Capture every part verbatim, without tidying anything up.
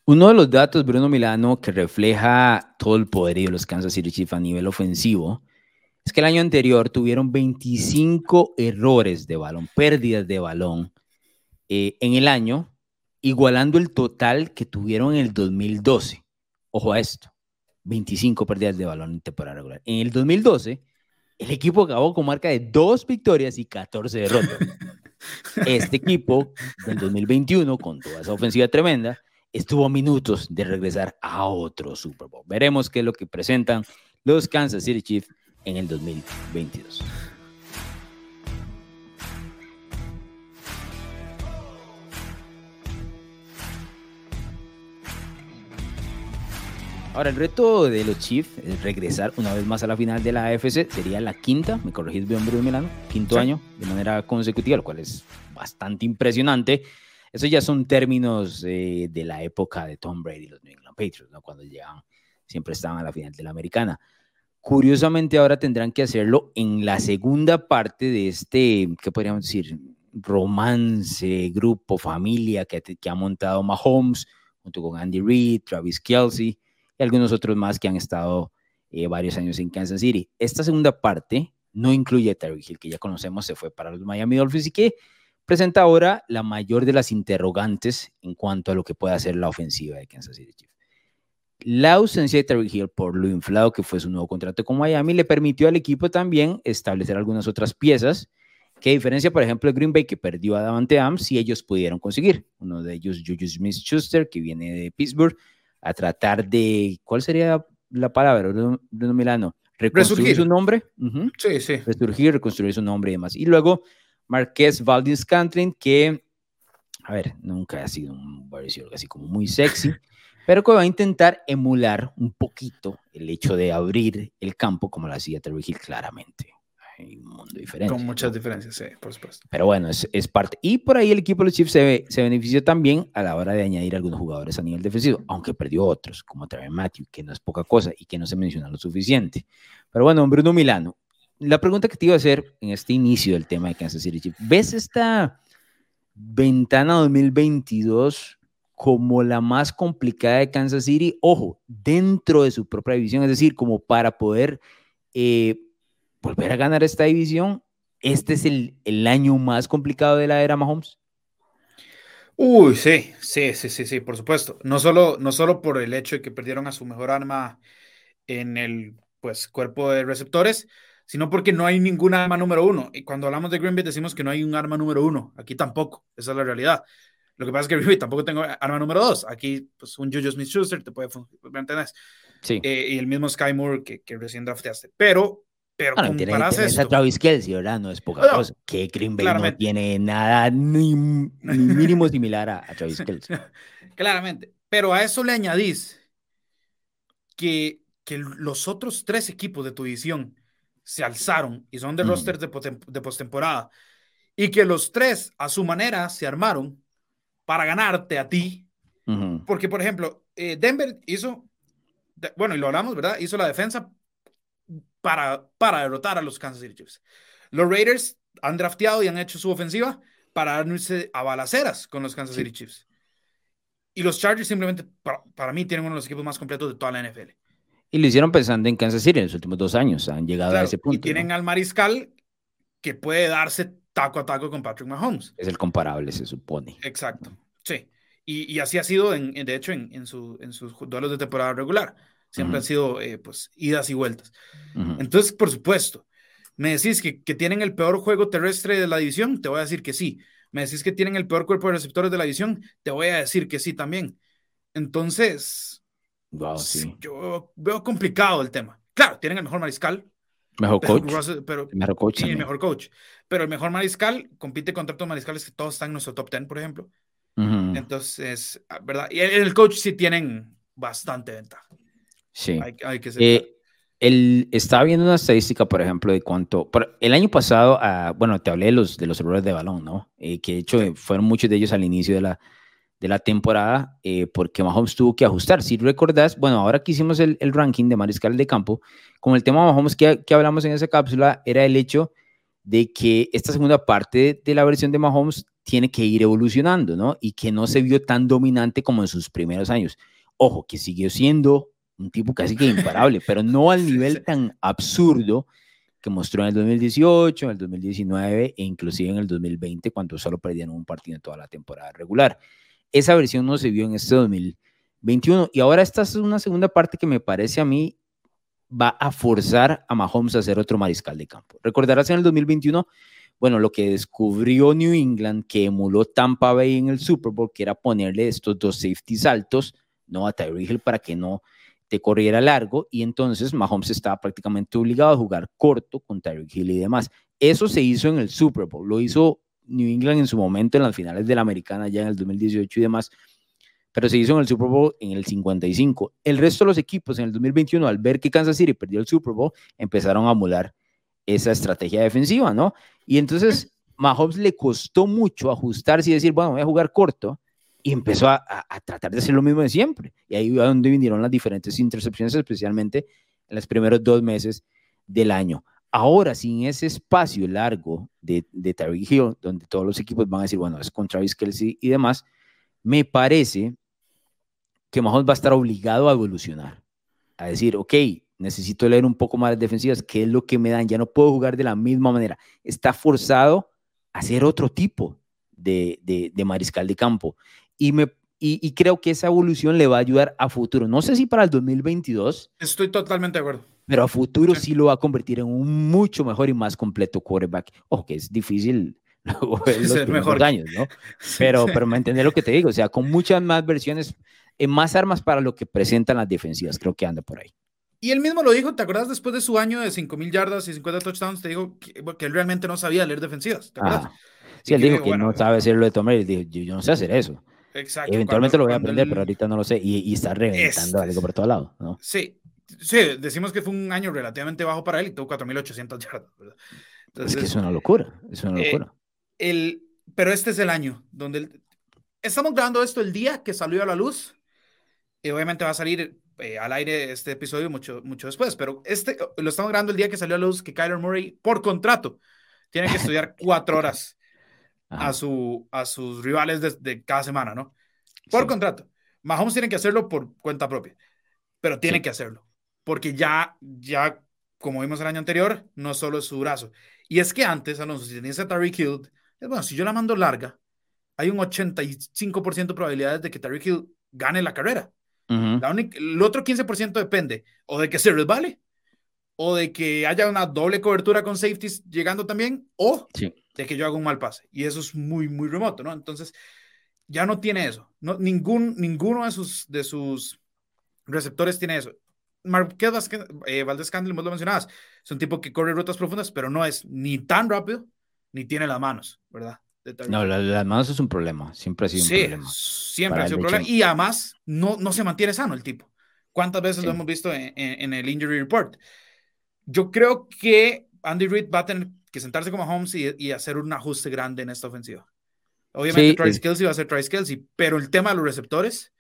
Uno de los datos, Bruno Milano, que refleja todo el poderío de los Kansas City Chiefs a nivel ofensivo, es que el año anterior tuvieron veinticinco errores de balón, pérdidas de balón eh, en el año, igualando el total que tuvieron en el dos mil doce. Ojo a esto, veinticinco pérdidas de balón en temporada regular. En el dos mil doce, el equipo acabó con marca de dos victorias y catorce derrotas. Este equipo del dos mil veintiuno, con toda esa ofensiva tremenda, estuvo a minutos de regresar a otro Super Bowl. Veremos qué es lo que presentan los Kansas City Chiefs en el dos mil veintidós. Ahora, el reto de los Chiefs es regresar una vez más a la final de la A F C. Sería la quinta, me corregís bien, Bruno Milano, quinto sí. año de manera consecutiva, lo cual es bastante impresionante. Eso ya son términos eh, de la época de Tom Brady y los New England Patriots, ¿no? Cuando llegaban, siempre estaban a la final de la americana. Curiosamente, ahora tendrán que hacerlo en la segunda parte de este, ¿qué podríamos decir? Romance, grupo, familia que, que ha montado Mahomes, junto con Andy Reid, Travis Kelce y algunos otros más que han estado eh, varios años en Kansas City. Esta segunda parte no incluye a Tyreek Hill, que ya conocemos, se fue para los Miami Dolphins y que presenta ahora la mayor de las interrogantes en cuanto a lo que puede hacer la ofensiva de Kansas City Chiefs. La ausencia de Tyreek Hill, por lo inflado que fue su nuevo contrato con Miami, le permitió al equipo también establecer algunas otras piezas que, a diferencia, por ejemplo, de Green Bay, que perdió a Davante Adams, sí ellos pudieron conseguir. Uno de ellos, Juju Smith-Schuster, que viene de Pittsburgh, a tratar de, ¿cuál sería la palabra, Bruno, Bruno Milano? Reconstruir Resurgir. su nombre. Uh-huh. Sí, sí. Resurgir, reconstruir su nombre y demás. Y luego Marquez Valdes-Scantling, que, a ver, nunca ha sido un receiver así como muy sexy, pero que va a intentar emular un poquito el hecho de abrir el campo como lo hacía Tyreek Hill claramente. Hay un mundo diferente. Con muchas diferencias, sí, por supuesto. Pero bueno, es, es parte. Y por ahí el equipo de los Chiefs se, se benefició también a la hora de añadir algunos jugadores a nivel defensivo, aunque perdió otros, como Tyrann Mathieu, que no es poca cosa y que no se menciona lo suficiente. Pero bueno, Bruno Milano, la pregunta que te iba a hacer en este inicio del tema de Kansas City Chiefs, ¿ves esta ventana dos mil veintidós como la más complicada de Kansas City? Ojo, dentro de su propia división, es decir, como para poder eh, volver a ganar esta división, ¿este es el, el año más complicado de la era Mahomes? Uy, sí, sí, sí, sí, sí, por supuesto. No solo, no solo por el hecho de que perdieron a su mejor arma en el pues, cuerpo de receptores, sino porque no hay ningún arma número uno. Y cuando hablamos de Green Bay decimos que no hay un arma número uno. Aquí tampoco, esa es la realidad. Lo que pasa es que Green Bay tampoco tengo arma número dos. Aquí, pues, un Juju Smith-Schuster te puede funcionar, ¿me entiendes? Sí. Eh, y el mismo Sky Moore que, que recién drafteaste. Pero, pero bueno, comparas tiene, esto... a Travis Kelce, ¿verdad? No es poca no, cosa. Que Green Bay claramente. No tiene nada ni, ni mínimo similar a, a Travis Kelce. Claramente. Pero a eso le añadís que, que los otros tres equipos de tu división se alzaron y son de uh-huh. rosters de, de postemporada y que los tres a su manera se armaron para ganarte a ti. Uh-huh. Porque, por ejemplo, eh, Denver hizo, de, bueno, y lo hablamos, ¿verdad? Hizo la defensa para, para derrotar a los Kansas City Chiefs. Los Raiders han drafteado y han hecho su ofensiva para darse a balaceras con los Kansas sí. City Chiefs. Y los Chargers simplemente, para, para mí, tienen uno de los equipos más completos de toda la N F L. Y lo hicieron pensando en Kansas City en los últimos dos años. Han llegado claro, a ese punto. Y tienen, ¿no?, al mariscal que puede darse taco a taco con Patrick Mahomes. Es el comparable, se supone. Exacto, sí. Y, y así ha sido, en, en, de hecho, en, en, su, en sus duelos de temporada regular. Siempre uh-huh. han sido, eh, pues, idas y vueltas. Uh-huh. Entonces, por supuesto, me decís que, que tienen el peor juego terrestre de la división, te voy a decir que sí. Me decís que tienen el peor cuerpo de receptores de la división, te voy a decir que sí también. Entonces, wow, sí. yo veo complicado el tema. Claro, tienen el mejor mariscal. Mejor pero, coach. Russell, pero, el mejor coach. y el mejor coach. Pero el mejor mariscal compite contra otros mariscales que todos están en nuestro top diez, por ejemplo. Uh-huh. Entonces, ¿verdad? Y el, el coach sí tienen bastante ventaja. Sí. Hay, hay que ser eh, el, estaba viendo una estadística, por ejemplo, de cuánto... Por, el año pasado, uh, bueno, te hablé de los, de los errores de balón, ¿no? Eh, que de hecho sí. fueron muchos de ellos al inicio de la, de la temporada, eh, porque Mahomes tuvo que ajustar. Si recordás, bueno, ahora que hicimos el, el ranking de mariscal de campo, con el tema de Mahomes que, que hablamos en esa cápsula, era el hecho de que esta segunda parte de la versión de Mahomes tiene que ir evolucionando, ¿no? Y que no se vio tan dominante como en sus primeros años. Ojo, que siguió siendo un tipo casi que imparable, pero no al nivel sí, sí. tan absurdo que mostró en el dos mil dieciocho, en el dos mil diecinueve e inclusive en el dos mil veinte, cuando solo perdieron un partido en toda la temporada regular. Esa versión no se vio en este dos mil veintiuno. Y ahora esta es una segunda parte que me parece a mí va a forzar a Mahomes a ser otro mariscal de campo. Recordarás en el dos mil veintiuno, bueno, lo que descubrió New England, que emuló Tampa Bay en el Super Bowl, que era ponerle estos dos safeties altos, ¿no? A Tyreek Hill para que no te corriera largo, y entonces Mahomes estaba prácticamente obligado a jugar corto con Tyreek Hill y demás. Eso se hizo en el Super Bowl, lo hizo New England en su momento en las finales de la Americana ya en el dos mil dieciocho y demás, pero se hizo en el Super Bowl en el cincuenta y cinco. El resto de los equipos en el dos mil veintiuno, al ver que Kansas City perdió el Super Bowl, empezaron a emular esa estrategia defensiva, ¿no? Y entonces Mahomes le costó mucho ajustarse y decir, bueno, voy a jugar corto, y empezó a, a, a tratar de hacer lo mismo de siempre. Y ahí fue donde vinieron las diferentes intercepciones, especialmente en los primeros dos meses del año. Ahora, sin ese espacio largo de, de Tyreek Hill, donde todos los equipos van a decir, bueno, es con Travis Kelce y demás, me parece que Mahomes va a estar obligado a evolucionar, a decir, ok, necesito leer un poco más las defensivas, ¿qué es lo que me dan? Ya no puedo jugar de la misma manera. Está forzado a ser otro tipo de, de, de mariscal de campo. Y, me, y, y creo que esa evolución le va a ayudar a futuro. No sé si para el dos mil veintidós. Estoy totalmente de acuerdo. Pero a futuro sí. Sí lo va a convertir en un mucho mejor y más completo quarterback. Ojo, que es difícil luego en los es primeros mejor. años, ¿no? Pero, pero me entiendes lo que te digo. O sea, con muchas más versiones, eh, más armas para lo que presentan las defensivas. Creo que anda por ahí. Y él mismo lo dijo, ¿te acuerdas? Después de su año de cinco mil yardas y cincuenta touchdowns, te dijo que, que él realmente no sabía leer defensivas, ¿te acuerdas? Ajá. Sí, Y él que dijo dijo, que bueno, no sabe hacerlo de Tom Brady. Dijo, yo, yo no sé hacer eso. exacto. Eventualmente Cuando, lo voy a cuando aprender, pero él, ahorita no lo sé. Y, y está reventando este, algo por todo lado, ¿no? sí, sí, decimos que fue un año relativamente bajo para él y tuvo cuatro mil ochocientas yardas, ¿verdad? Entonces, es que es una locura, es una eh, locura. el, pero este es el año donde el, estamos grabando esto el día que salió a la luz, y obviamente va a salir eh, al aire este episodio mucho, mucho después, pero este lo estamos grabando el día que salió a la luz que Kyler Murray, por contrato, tiene que estudiar cuatro horas a, su, a sus rivales de, de cada semana, ¿no? Por Sí, contrato. Mahomes tiene que hacerlo por cuenta propia, pero tiene sí. que hacerlo, porque ya, ya, como vimos el año anterior, no solo es su brazo. Y es que antes, Alonso, si tenías a Tyreek Hill, bueno, si yo la mando larga, hay un ochenta y cinco por ciento de probabilidades de que Tyreek Hill gane la carrera. Uh-huh. La única, el otro quince por ciento depende o de que se resbale, o de que haya una doble cobertura con safeties llegando también, o Sí. de que yo haga un mal pase. Y eso es muy, muy remoto, ¿no? Entonces, ya no tiene eso. No, ningún, ninguno de sus, de sus receptores tiene eso. Marqués Vázquez, eh, Valdez Candle, vos lo mencionabas, es un tipo que corre rutas profundas, pero no es ni tan rápido, ni tiene las manos, ¿verdad? No, la, las manos es un problema, siempre ha sido un Sí, problema siempre para ha el sido un de problema. Chen. Y además, no, no se mantiene sano el tipo. ¿Cuántas veces lo Sí. hemos visto en, en, en el Injury Report? Yo creo que Andy Reid va a tener que sentarse como Holmes y, y hacer un ajuste grande en esta ofensiva. Obviamente Sí, Travis es, Kelce va a ser Travis Kelce, pero el tema de los receptores,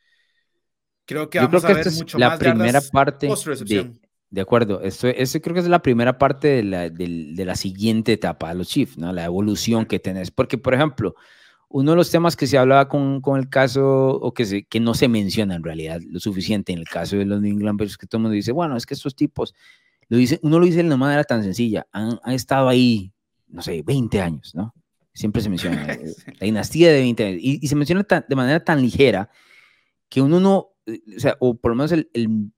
creo que yo creo vamos que a esta ver es mucho la más primera yardas parte de, post-recepción. de acuerdo, esto, esto creo que es la primera parte de la, de, de la siguiente etapa de los Chiefs, ¿no? La evolución que tenés, porque por ejemplo, uno de los temas que se hablaba con, con el caso, o que, se, que no se menciona en realidad lo suficiente en el caso de los New England Patriots, que todo el mundo dice, bueno, es que estos tipos, lo dice, uno lo dice de una manera tan sencilla, han, han estado ahí, no sé, veinte años, ¿no? Siempre se menciona, eh, Sí. la dinastía de veinte años, y, y se menciona tan, de manera tan ligera que uno no, o sea, o por lo menos el, el,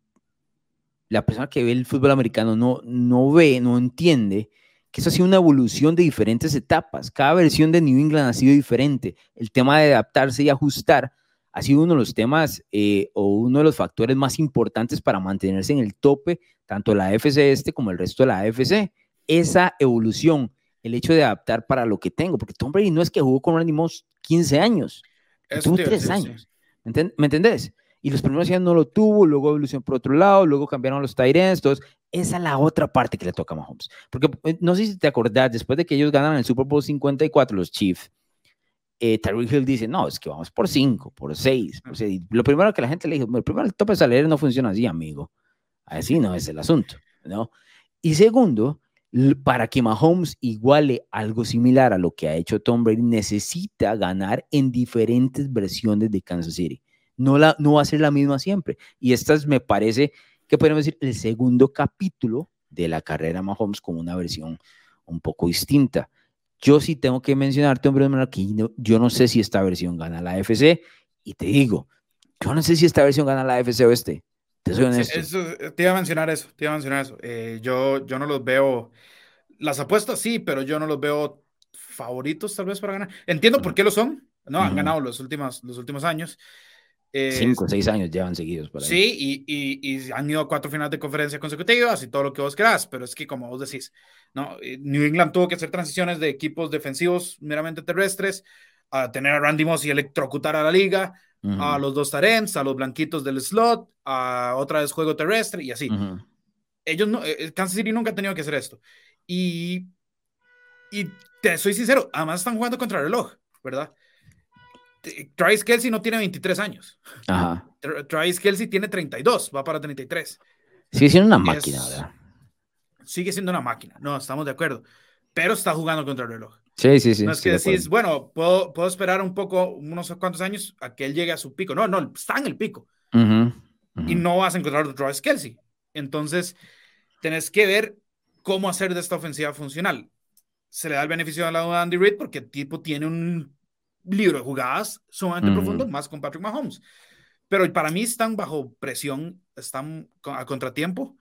la persona que ve el fútbol americano no, no ve, no entiende que eso ha sido una evolución de diferentes etapas. Cada versión de New England ha sido diferente. El tema de adaptarse y ajustar ha sido uno de los temas eh, o uno de los factores más importantes para mantenerse en el tope, tanto la A F C este como el resto de la A F C. Esa evolución, el hecho de adaptar para lo que tengo, porque Tom Brady no es que jugó con Randy Moss quince años, él Eso tuvo te iba a tres decir, sí. años. ¿Me, ent ¿Me entendés? Y los primeros años no lo tuvo, luego evolucionó por otro lado, luego cambiaron los tight ends, entonces esa es la otra parte que le toca a Mahomes. Porque no sé si te acordás, después de que ellos ganan el Super Bowl cincuenta y cuatro, los Chiefs, eh, Tyreek Hill dice, no, es que vamos por cinco, por seis, por seis. Lo primero que la gente le dijo, el primero el tope salarial no funciona así, amigo. Así no es el asunto, ¿no? Y segundo, Para que Mahomes iguale algo similar a lo que ha hecho Tom Brady, necesita ganar en diferentes versiones de Kansas City. No, la, no va a ser la misma siempre. Y esta es, me parece que podemos decir el segundo capítulo de la carrera de Mahomes con una versión un poco distinta. Yo sí tengo que mencionarte, hombre, que no, yo no sé si esta versión gana la A F C, y te digo, yo no sé si esta versión gana la A F C Oeste. Te soy Sí, honesto. eso, te iba a mencionar eso, te iba a mencionar eso. Eh, yo, yo no los veo, las apuestas sí, pero yo no los veo favoritos tal vez para ganar. Entiendo por qué lo son, ¿no? Han Uh-huh. ganado los últimos, los últimos años. Eh, Cinco o seis años llevan seguidos por ahí. sí, y, y, y han ido a cuatro finales de conferencia consecutivas y todo lo que vos querás, pero es que como vos decís, ¿no? New England tuvo que hacer transiciones de equipos defensivos meramente terrestres, a tener a Randy Moss y electrocutar a la liga, Uh-huh. a los dos tarents, a los blanquitos del slot, a otra vez juego terrestre y así. Uh-huh. Ellos no, Kansas City nunca ha tenido que hacer esto. Y, y te soy sincero, además están jugando contra el reloj, ¿verdad? Travis Kelce no tiene veintitrés años. Ajá. Travis Kelce tiene treinta y dos, va para treinta y tres. Sigue siendo una máquina, es, ¿verdad? Sigue siendo una máquina, no, estamos de acuerdo. Pero está jugando contra el reloj. Sí, sí, sí. No es que decís, bueno, puedo, puedo esperar un poco, unos cuantos años a que él llegue a su pico. No, no, está en el pico. Uh-huh. Uh-huh. Y no vas a encontrar a Travis Kelce. Entonces, tenés que ver cómo hacer de esta ofensiva funcional. Se le da el beneficio a la duda a Andy Reid porque el tipo tiene un libro de jugadas sumamente uh-huh. profundo, más con Patrick Mahomes. Pero para mí están bajo presión, están a contratiempo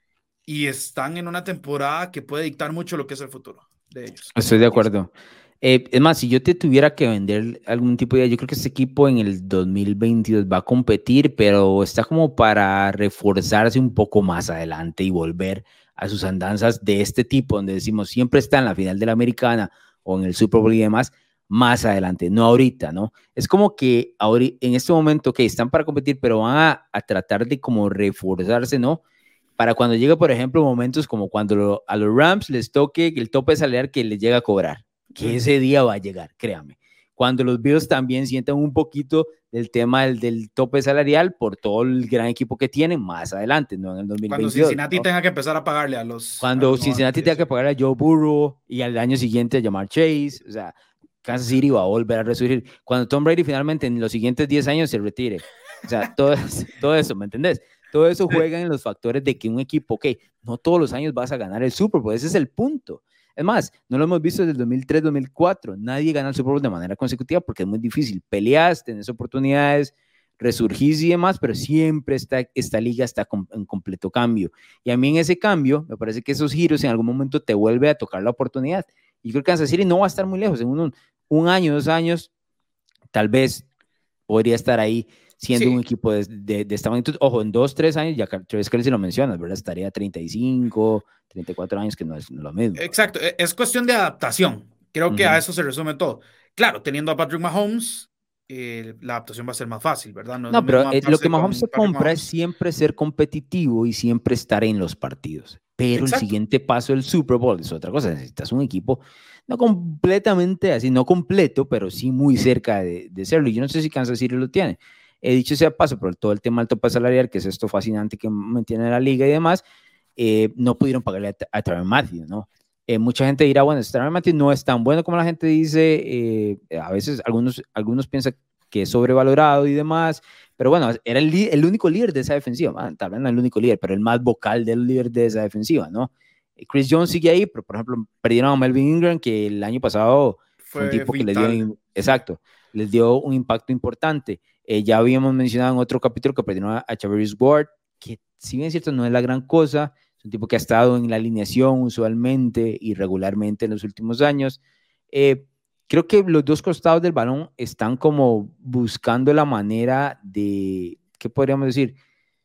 y están en una temporada que puede dictar mucho lo que es el futuro de ellos. Estoy de acuerdo. Eh, es más, si yo te tuviera que vender algún tipo de idea, yo creo que este equipo en el dos mil veintidós va a competir, pero está como para reforzarse un poco más adelante y volver a sus andanzas de este tipo, donde decimos siempre está en la final de la Americana o en el Super Bowl y demás, más adelante, no ahorita, ¿no? Es como que ahorita, en este momento, que okay, están para competir, pero van a, a tratar de como reforzarse, ¿no? Para cuando llegue, por ejemplo, momentos como cuando lo, a los Rams les toque el tope salarial que les llega a cobrar, que ese día va a llegar, créame. Cuando los Bills también sientan un poquito del tema del, del tope salarial por todo el gran equipo que tienen más adelante, ¿no? En el dos mil veintidós. Cuando Cincinnati ¿no? tenga que empezar a pagarle a los... Cuando a los Cincinnati tenga que pagarle a Joe Burrow y al año siguiente a Jamar Chase, o sea, Kansas City va a volver a resurgir. Cuando Tom Brady finalmente en los siguientes diez años se retire. O sea, todo, todo eso, ¿me entendés? Todo eso juega en los factores de que un equipo, ok, no todos los años vas a ganar el Super Bowl, ese es el punto. Es más, no lo hemos visto desde el dos mil tres, dos mil cuatro, nadie gana el Super Bowl de manera consecutiva porque es muy difícil. Peleas, tenés oportunidades, resurgís y demás, pero siempre está, esta liga está com, en completo cambio. Y a mí en ese cambio, me parece que esos giros en algún momento te vuelve a tocar la oportunidad. Y creo que Kansas City no va a estar muy lejos, en un, un año, dos años, tal vez podría estar ahí siendo sí. un equipo de, de, de esta magnitud. Ojo, en dos, tres años, ya Travis Kelce lo mencionas, ¿verdad? Estaría treinta y cinco, treinta y cuatro años, que no es lo mismo. Exacto, es cuestión de adaptación. Creo uh-huh. que a eso se resume todo. Claro, teniendo a Patrick Mahomes, eh, la adaptación va a ser más fácil, ¿verdad? No, no pero eh, lo que Mahomes se compra Mahomes. es siempre ser competitivo y siempre estar en los partidos. Pero Exacto. el siguiente paso del Super Bowl es otra cosa. Necesitas un equipo no completamente así, no completo, pero sí muy cerca de, de serlo. Y yo no sé si Kansas City lo tiene. He dicho sea paso, pero todo el tema del tope salarial, que es esto fascinante que mantiene la liga y demás, eh, no pudieron pagarle a, a Tyrann Mathieu, ¿no? Eh, mucha gente dirá, bueno, Tyrann Mathieu no es tan bueno como la gente dice, eh, a veces algunos, algunos piensan que es sobrevalorado y demás, pero bueno, era el, el único líder de esa defensiva, bueno, tal vez no el único líder, pero el más vocal del líder de esa defensiva, ¿no? Chris Jones sigue ahí, pero por ejemplo, perdieron a Melvin Ingram, que el año pasado fue, fue un tipo vital. que les dio, exacto, les dio un impacto importante. Eh, ya habíamos mencionado en otro capítulo que perdieron a, a Charvarius Ward, que si bien es cierto no es la gran cosa, es un tipo que ha estado en la alineación usualmente y regularmente en los últimos años. Eh, creo que los dos costados del balón están como buscando la manera de, ¿qué podríamos decir?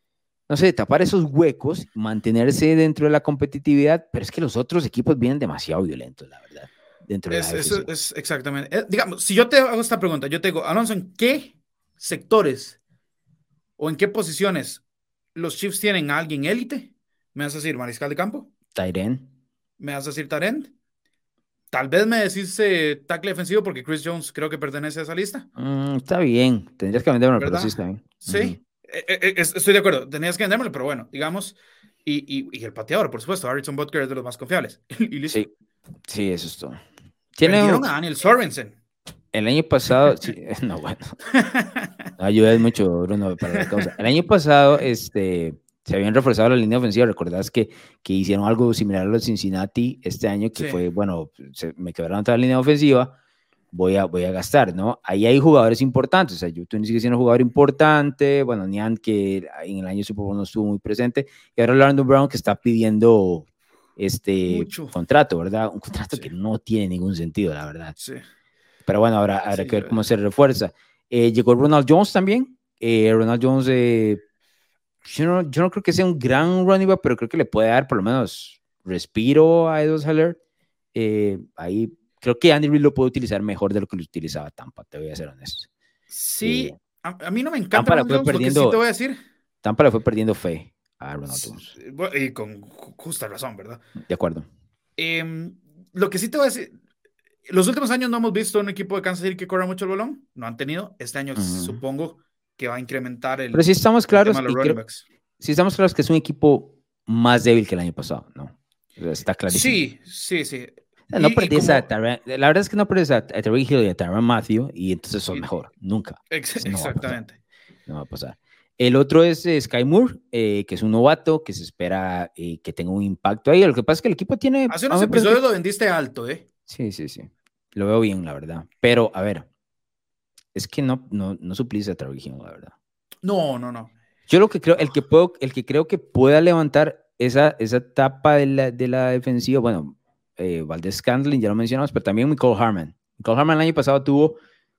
No sé, tapar esos huecos, mantenerse dentro de la competitividad, pero es que los otros equipos vienen demasiado violentos, la verdad, dentro de es, la A F C. Es, es exactamente. Eh, digamos, si yo te hago esta pregunta, yo te digo, Alonso, ¿en qué sectores o en qué posiciones los Chiefs tienen a alguien élite? ¿Me vas a decir mariscal de campo? Tight end. ¿Me vas a decir tight end? Tal vez me decís eh, tackle defensivo porque Chris Jones creo que pertenece a esa lista. Mm, está bien, tendrías que vendérmelo, pero sí está bien. Sí, uh-huh. eh, eh, estoy de acuerdo, tenías que vendérmelo, pero bueno, digamos, Y, y, y el pateador, por supuesto, Harrison Butker es de los más confiables. Y listo. Sí, sí, eso es todo. Perdieron a Daniel Sorensen. El año pasado, sí, no, bueno, no ayudas mucho, Bruno, para la causa. El año pasado, este, se habían reforzado la línea ofensiva. ¿Recordás que, que hicieron algo similar a los Cincinnati este año? Que sí. Fue, bueno, se, me quebraron toda la línea ofensiva, voy a, voy a gastar, ¿no? Ahí hay jugadores importantes, o sea, YouTube sigue siendo un jugador importante, bueno, Nian, que en el año Super Bowl no estuvo muy presente, y ahora Orlando Brown, que está pidiendo este Mucho. contrato, ¿verdad? Un contrato Sí. que no tiene ningún sentido, la verdad. Sí. Pero bueno, ahora habrá sí, que ver cómo se refuerza. Eh, llegó Ronald Jones también. Eh, Ronald Jones, eh, yo, no, yo no creo que sea un gran running back, pero creo que le puede dar por lo menos respiro a Edwards Helaire. Eh, ahí creo que Andy Reid lo puede utilizar mejor de lo que lo utilizaba Tampa, te voy a ser honesto. Sí, eh, a, a mí no me encanta Tampa Ronald Jones, perdiendo, lo que sí te voy a decir. Tampa le fue perdiendo fe a Ronald Jones. Y con justa razón, ¿verdad? De acuerdo. Eh, lo que sí te voy a decir, los últimos años no hemos visto un equipo de Kansas City que corra mucho el balón, no han tenido. Este año uh-huh. supongo que va a incrementar el, Pero sí estamos claros, el tema de los y running creo, backs. Sí estamos claros que es un equipo más débil que el año pasado, ¿no? Está clarísimo. Sí, sí, sí. No y, perdés y como... a Tyrann, la verdad es que no perdés a Tyreek Hill y a Tyrann Matthew y entonces son sí. mejor, nunca. Ex no exactamente. Va no va a pasar. El otro es eh, Sky Moore, eh, que es un novato, que se espera eh, que tenga un impacto ahí. Lo que pasa es que el equipo tiene... Hace unos episodios que... lo vendiste alto, ¿eh? Sí, sí, sí. Lo veo bien, la verdad. Pero, a ver, es que no, no, no suplís a Tyreek Hill, la verdad. No, no, no. Yo lo que creo, el que, puedo, el que creo que pueda levantar esa, esa etapa de la, de la defensiva, bueno, eh, Valdez-Scantling, ya lo mencionamos, pero también Mecole Hardman. Mecole Hardman el año pasado tuvo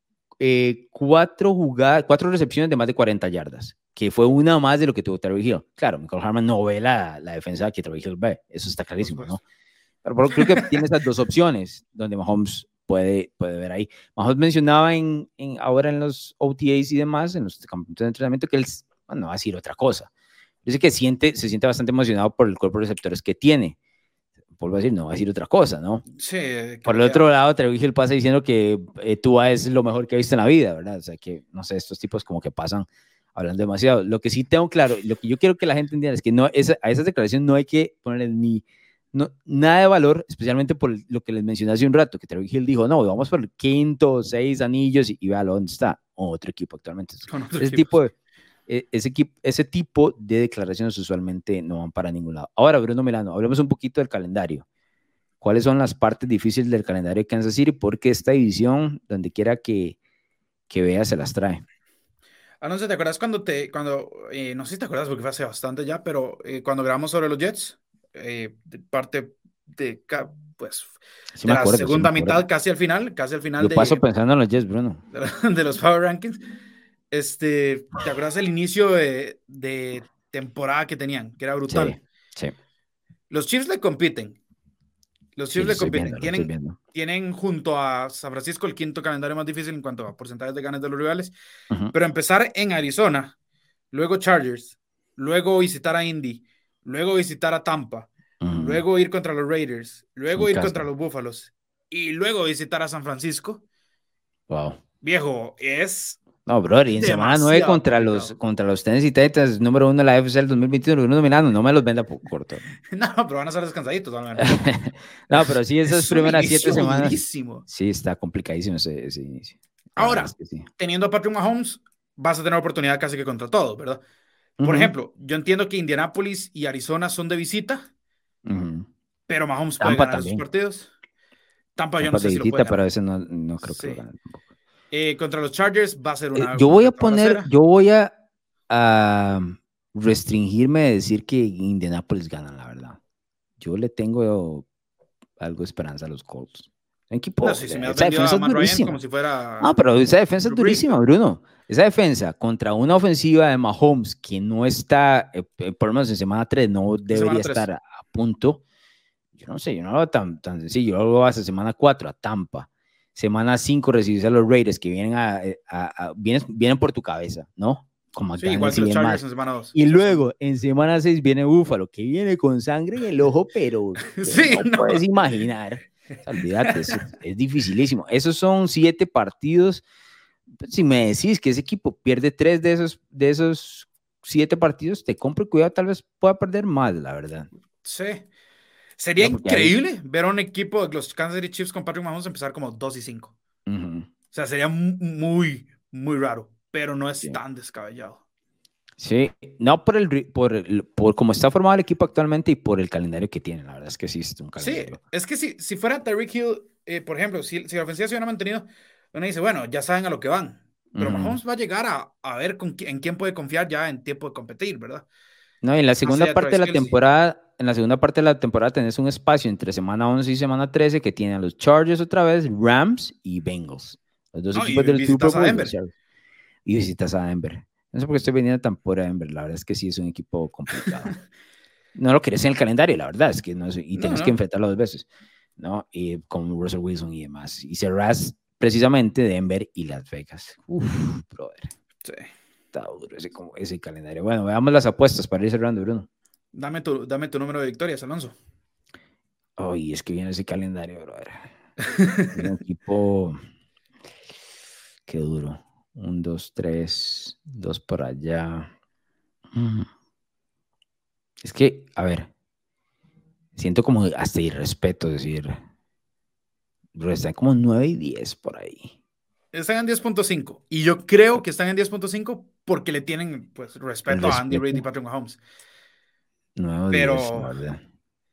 eh, cuatro jugadas, cuatro recepciones de más de cuarenta yardas, que fue una más de lo que tuvo Tyreek Hill. Claro, Mecole Hardman no ve la, la defensa que Tyreek Hill ve, eso está clarísimo, ¿no? Pero, pero creo que tiene esas dos opciones donde Mahomes puede, puede ver ahí. Mahomes mencionaba en, en, ahora en los O T As y demás, en los campamentos de entrenamiento, que él, bueno, no va a decir otra cosa. Dice que siente, se siente bastante emocionado por el cuerpo de receptores que tiene. Vuelvo a decir, no va a decir otra cosa, ¿no? Sí. Por el otro lado, Tyreek Hill pasa diciendo que eh, Tua es lo mejor que ha visto en la vida, ¿verdad? O sea, que, no sé, estos tipos como que pasan hablando demasiado. Lo que sí tengo claro, lo que yo quiero que la gente entienda es que no, esa, a esas declaraciones no hay que ponerle ni no, nada de valor, especialmente por lo que les mencioné hace un rato, que Tyreek Hill dijo, no, vamos por el quinto, seis anillos y, y véalo dónde está. Otro equipo actualmente. Ese equipos. tipo de... Ese, ese tipo de declaraciones usualmente no van para ningún lado. Ahora, Bruno Milano, hablemos un poquito del calendario. ¿Cuáles son las partes difíciles del calendario de Kansas City? Porque esta división, donde quiera que, que veas, se las trae. Ah, no sé, ¿te acuerdas cuando te, cuando, eh, no sé si te acuerdas porque fue hace bastante ya, pero eh, cuando grabamos sobre los Jets, eh, de parte de, pues, sí de la acuerdo, segunda sí mitad, casi al final, casi al final Yo de... paso pensando en los Jets, Bruno. De, de los Power Rankings. Este, ¿te acuerdas el inicio de, de temporada que tenían? Que era brutal. Sí, sí. Los Chiefs le compiten. Los Chiefs sí, le compiten. Viendo, tienen, tienen junto a San Francisco el quinto calendario más difícil en cuanto a porcentajes de ganas de los rivales. Uh-huh. Pero empezar en Arizona, luego Chargers, luego visitar a Indy, luego visitar a Tampa, uh-huh. luego ir contra los Raiders, luego ir casa. contra los Búfalos y luego visitar a San Francisco. Wow. Viejo, es... No, brother, y en semana nueve contra los, contra los Tennessee Titans, número uno de la A F C del dos mil veintiuno, Bruno Milano, no me los venda por corto. No, pero van a ser descansaditos. No, pero sí, esas es primeras siete semanas. Durísimo. Sí, está complicadísimo ese, ese inicio. Ahora, es que sí. Teniendo a Patrick Mahomes, vas a tener oportunidad casi que contra todo, ¿verdad? Por uh-huh. ejemplo, yo entiendo que Indianapolis y Arizona son de visita, uh-huh. pero Mahomes Tampa puede ganar también. esos partidos. Tampa, Tampa yo no sé de si visita, lo puede ganar. pero a veces no, no creo sí. que lo ganen tampoco. Eh, contra los Chargers va a ser una... Eh, yo voy a poner, balacera. yo voy a, a restringirme de decir que Indianapolis ganan, la verdad. Yo le tengo algo de esperanza a los Colts. Un equipo, no, sí, si me esa defensa es durísima. Como si fuera... No, pero esa defensa es durísima, Bruno. Esa defensa contra una ofensiva de Mahomes que no está, eh, por lo menos en semana tres, no debería estar a, a punto. Yo no sé, yo no lo veo tan, tan sencillo. Yo lo veo hasta semana cuatro a Tampa. Semana cinco recibes a los Raiders que vienen, a, a, a, vienen, vienen por tu cabeza, ¿no? Como sí, igual que los Chargers en semana dos. Y luego en semana seis viene Búfalo, que viene con sangre en el ojo, pero sí, no, no puedes imaginar. Olvídate, es, es dificilísimo. Esos son siete partidos. Si me decís que ese equipo pierde tres de esos, de esos siete partidos, te compro cuidado, tal vez pueda perder más, la verdad. Sí. Sería no, increíble ahí... ver a un equipo de los Kansas City Chiefs con Patrick Mahomes empezar como dos y cinco. Uh-huh. O sea, sería muy, muy raro, pero no es Sí. tan descabellado. Sí, no por el, por el por cómo está formado el equipo actualmente y por el calendario que tiene. La verdad es que sí es un calendario. Sí, es que si, si fuera Tyreek Hill, eh, por ejemplo, si, si la ofensiva se hubiera mantenido, uno dice, bueno, ya saben a lo que van. Pero Uh-huh. Mahomes va a llegar a, a ver con qui- en quién puede confiar ya en tiempo de competir, ¿verdad? No, y en la Más segunda allá de parte de Travis la Kelce. temporada, en la segunda parte de la temporada tenés un espacio entre semana once y semana trece que tienen a los Chargers otra vez, Rams y Bengals. Los dos No, y equipos del Super visitas a Bowl. Denver. Y visitas a Denver. No sé por qué estoy viniendo tan por Denver. La verdad es que sí es un equipo complicado. No lo querés en el calendario, la verdad es que no es, y No, tenés no. que enfrentarlo dos veces, ¿no? Y con Russell Wilson y demás. Y cerrás precisamente Denver y Las Vegas. Uf, brother. Sí. Está duro ese, como, ese calendario. Bueno, veamos las apuestas para ir cerrando, Bruno. Dame tu, dame tu número de victorias, Alonso. Ay, es que viene ese calendario, brother. Un equipo. Qué duro. Un, dos, tres, dos por allá. Mm. Es que, a ver, siento como hasta irrespeto decir, pero están como nueve y diez por ahí. Están en diez punto cinco. Y yo creo que están en diez punto cinco porque le tienen pues, respeto, El a Andy Reid y respeto, Patrick Mahomes. nueve diez, la Pero verdad.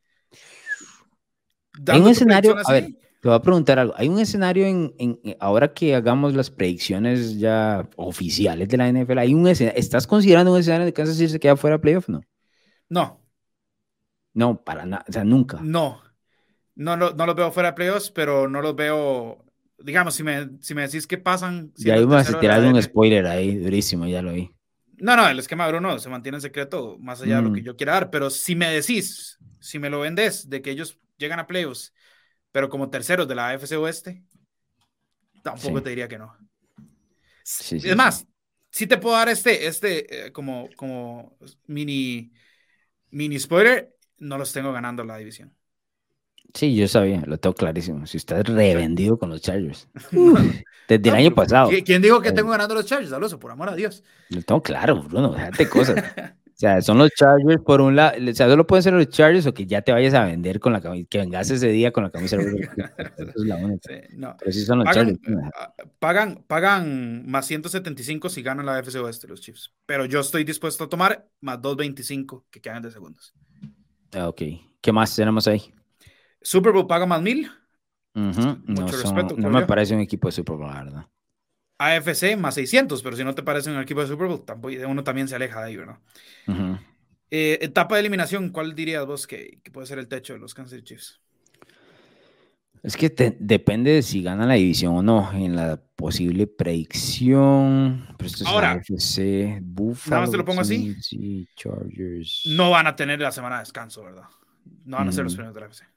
Hay un dando tu predicción escenario, a ver, así, te voy a preguntar algo. Hay un escenario en, en ahora que hagamos las predicciones ya oficiales de la N F L, hay un escenario, ¿estás considerando un escenario de Kansas City se queda fuera de playoff? No, no, no, para nada, o sea, nunca. no. No, lo, no los veo fuera de playoffs, pero no los veo, digamos, si me, si me decís que pasan Ya siendo el ibas a tercero de la tirar un A F. spoiler ahí, durísimo, ya lo vi. No, no, el esquema de Bruno se mantiene en secreto más allá de lo que Mm, yo quiera dar, pero si me decís, si me lo vendés de que ellos llegan a playoffs, pero como terceros de la A F C Oeste, tampoco sí, te diría que no. sí, Es sí, sí. más, sí te puedo dar este, este eh, como, como mini, mini spoiler, no los tengo ganando la división. Sí, yo sabía, lo tengo clarísimo. Si estás Sí. revendido con los Chargers. No, Uf, desde el no, año pero pasado. ¿quién dijo que Eh, tengo ganando los Chargers, Alonso? Por amor a Dios. Lo tengo claro, Bruno, déjate cosas. O sea, son los Chargers por un lado, o sea, solo pueden ser los Chargers o que ya te vayas a vender con la camisa, que vengas ese día con la camisa. Esa es la única. Sí, no. Pero sí son los Chargers. Pagan, eh, pagan, pagan más ciento setenta y cinco si ganan la A F C Oeste los Chiefs. Pero yo estoy dispuesto a tomar más doscientos veinticinco que quedan de segundos. Ah, ok. ¿Qué más tenemos ahí? Super Bowl paga más mil. Uh-huh. No, Mucho son, respeto, no creo me yo. parece un equipo de Super Bowl, la verdad. A F C más seiscientos, pero si no te parece un equipo de Super Bowl, tampoco, uno también se aleja de ahí, ¿no? Uh-huh. Eh, etapa de eliminación, ¿cuál dirías vos que, que puede ser el techo de los Kansas City Chiefs? Es que te, depende de si gana la división o no en la posible predicción. Pero esto es Ahora, A F C, nada más te Buffalo, lo pongo así. sí, Chargers. No van a tener la semana de descanso, ¿verdad? No van a ser los Mm, primeros de la A F C.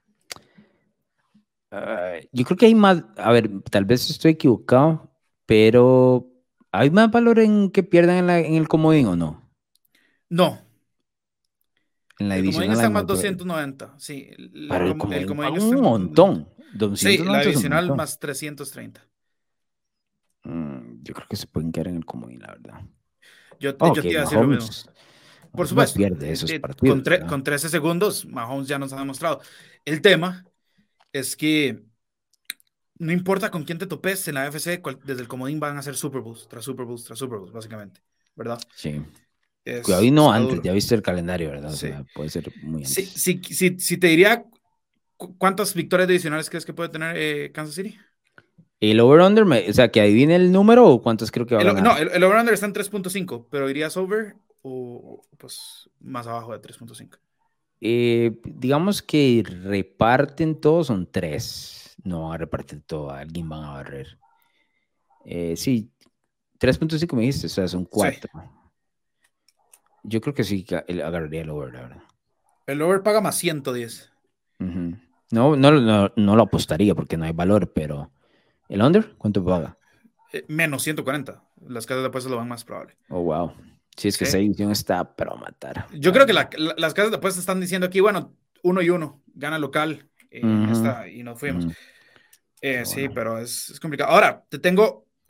uh, yo creo que hay más, a ver, tal vez estoy equivocado, pero ¿hay más valor en que pierdan en, la, en el comodín o no? No, En la el división comodín a la está en más mayor. doscientos noventa. Sí, el, Para el el com- el comodín comodín pagan está un en. montón. doscientos Sí, la noventa es un divisional montón. más trescientos treinta. Mm, yo creo que se pueden quedar en el comodín, la verdad. Yo, yo Ok, te iba a decir lo mismo. Mahomes, Por Mahomes no supuesto, pierde eh, esos eh, con, partidos, tre- ¿verdad? con trece segundos, Mahomes ya nos ha demostrado. El tema es que no importa con quién te topes en la A F C, cual- desde el comodín van a ser Super Bowls, tras Super Bowls, tras Super Bowls, básicamente, ¿verdad? Sí. Cuidado Es, y no está antes, duro. ya viste el calendario, ¿verdad? O Sí. sea, puede ser muy Sí, antes. sí, sí, sí te diría cu- cuántas victorias adicionales crees que puede tener eh, Kansas City. ¿El over-under, o sea, que adivine el número o cuántos creo que va a El, no, ganar? el, el over-under está en tres punto cinco, pero irías over o pues más abajo de tres punto cinco. Eh, digamos que reparten todos, son tres. No van a repartir todo, alguien van a barrer. Eh, sí, tres punto cinco me dijiste, o sea, son Sí. cuatro. Yo creo que sí, que el- agarraría el over, la verdad. El over paga más ciento diez. Ujú. No, no, no, no lo apostaría porque no hay valor, pero ¿el under? ¿Cuánto paga? Eh, menos ciento cuarenta. Las casas de apuestas lo van más probable. Oh, wow. Si es que Sí. esa división está, pero a matar. Yo creo que la- la- las casas de apuestas están diciendo aquí, bueno, uno y uno, gana local eh, en Ujú, esta y nos fuimos. ujú. Eh, Pero sí, bueno. pero es, es complicado. Ahora, te tengo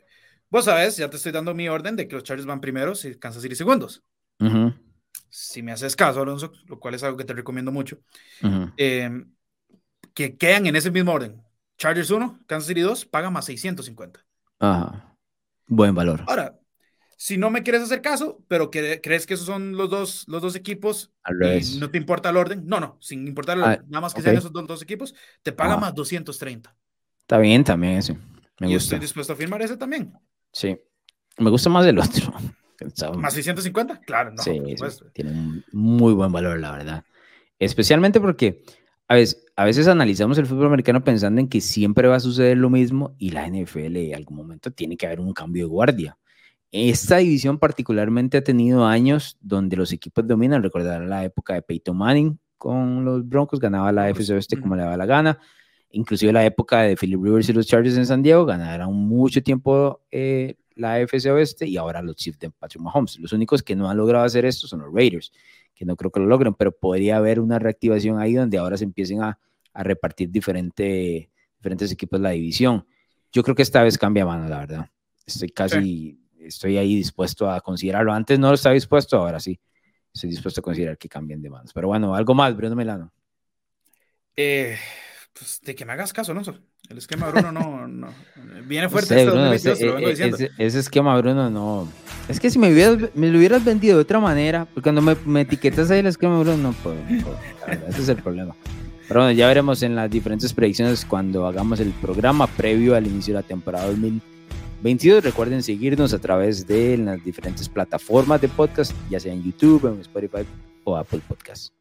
Vos sabés, ya te estoy dando mi orden de que los Chargers van primeros y Kansas City segundos. Uh-huh. Si me haces caso, Alonso, lo cual es algo que te recomiendo mucho, uh-huh. eh, que quedan en ese mismo orden. Chargers uno, Kansas City dos, paga más seiscientos cincuenta. Ajá. Buen valor. Ahora, si no me quieres hacer caso, pero que, crees que esos son los dos, los dos equipos y no te importa el orden, no, no, sin importar el orden, ah, nada más que okay. sean esos dos, dos equipos, te paga ah. más doscientos treinta. Está bien también ese. Me y gusta. estoy dispuesto a firmar ese también. Sí. Me gusta más el otro. ¿Más seiscientos cincuenta? Claro, no. Sí, sí, tiene un muy buen valor, la verdad. Especialmente porque a veces, a veces analizamos el fútbol americano pensando en que siempre va a suceder lo mismo y la N F L en algún momento tiene que haber un cambio de guardia. Esta división particularmente ha tenido años donde los equipos dominan. Recordar la época de Peyton Manning con los Broncos, ganaba la A F C Oeste como le daba la gana. Inclusive la época de Philip Rivers y los Chargers en San Diego, ganaron mucho tiempo eh, la A F C Oeste y ahora los Chiefs de Patrick Mahomes. Los únicos que no han logrado hacer esto son los Raiders, que no creo que lo logren, pero podría haber una reactivación ahí donde ahora se empiecen a, a repartir diferente, diferentes equipos de la división. Yo creo que esta vez cambia mano, la verdad. Estoy casi, sí. estoy ahí dispuesto a considerarlo. Antes no lo estaba dispuesto, ahora sí. Estoy dispuesto a considerar que cambien de manos. Pero bueno, algo más, Bruno Milano. Eh... Pues de que me hagas caso, Alonso. El esquema de Bruno no, no viene fuerte. No sé, Bruno, ese, te lo vengo diciendo. Ese, ese esquema Bruno no. Es que si me, hubieras, me lo hubieras vendido de otra manera, porque cuando me, me etiquetas ahí el esquema Bruno, no puedo. No puedo. Ese es el problema. Pero bueno, ya veremos en las diferentes predicciones cuando hagamos el programa previo al inicio de la temporada dos mil veintidós. Recuerden seguirnos a través de las diferentes plataformas de podcast, ya sea en YouTube, en Spotify o Apple Podcasts.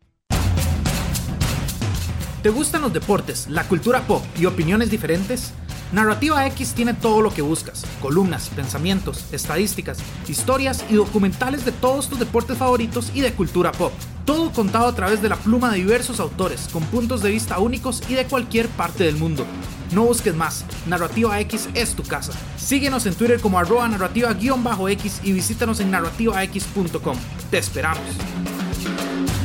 ¿Te gustan los deportes, la cultura pop y opiniones diferentes? Narrativa X tiene todo lo que buscas: columnas, pensamientos, estadísticas, historias y documentales de todos tus deportes favoritos y de cultura pop. Todo contado a través de la pluma de diversos autores, con puntos de vista únicos y de cualquier parte del mundo. No busques más, Narrativa X es tu casa. Síguenos en Twitter como arroba narrativa-x y visítanos en narrativa x punto com. Te esperamos.